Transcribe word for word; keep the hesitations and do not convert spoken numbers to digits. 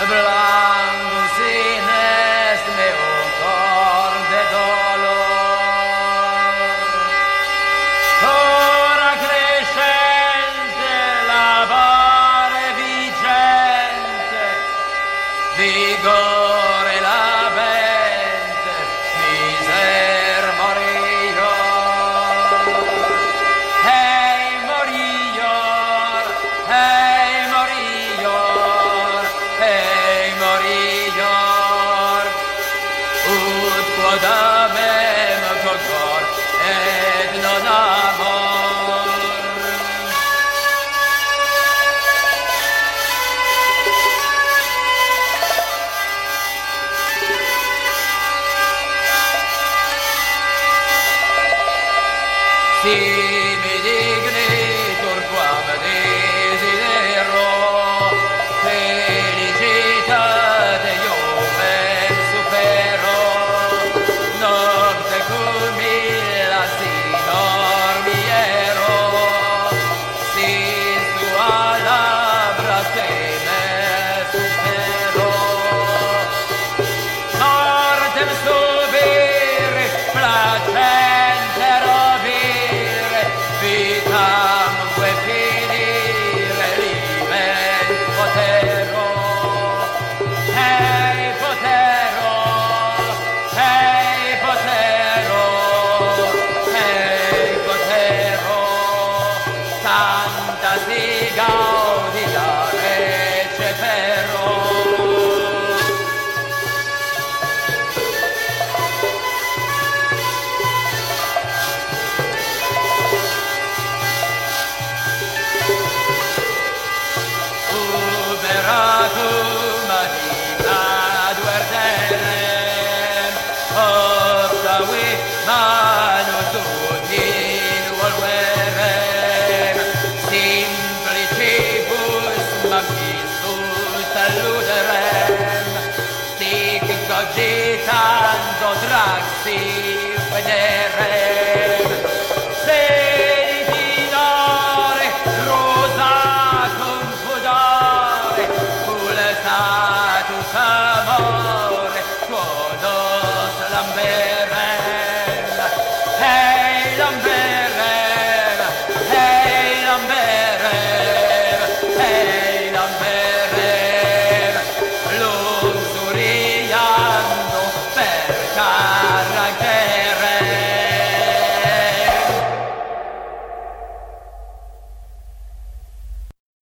blando sines meo cor de dolor. Ora crescente labore vigente, vigore la vente, miser morior. Hey morior, hey morior, hey morior, ut quod amem cor et non amor. Si mi dignitur quam desidero, felicitate io ben supero, non tecum illa sinor miero, si sua labra te me supero. Mortem subire, placente robire, vitam que finire, limen potero. Hey potero, hey potero, hey potero, santa si gaudia recepero. Uberatum ad verterem, optavi manus ut in volverem, simplicibus magnifisus saluderem, sic cogitando traxi venerem.